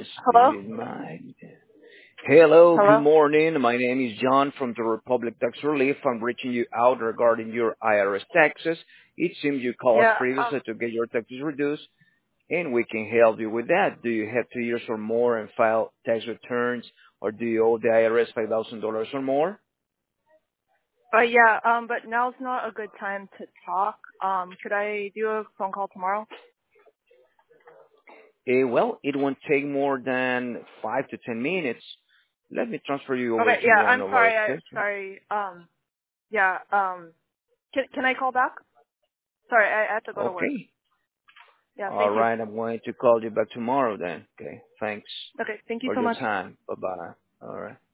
Hello? Speed mind. Hello, good Hello? morning. My name is John from the Republic Tax Relief. I'm reaching you out regarding your IRS taxes. It seems you called us Yeah, previously to get your taxes reduced, and we can help you with that. Do you have 2 years or more and file tax returns, or do you owe the IRS $5,000 or more? but now's not a good time to talk. Could I do a phone call tomorrow? Well, it won't take more than 5 to 10 minutes. Let me transfer you over Okay, to yeah, one I'm of our sorry, executives. yeah, can I call back? Sorry, I have to go to work. Okay. Yeah, All thank you. right. I'm going to call you back tomorrow then. Okay. Thanks Okay, thank you for so your much. time. Bye-bye. All right.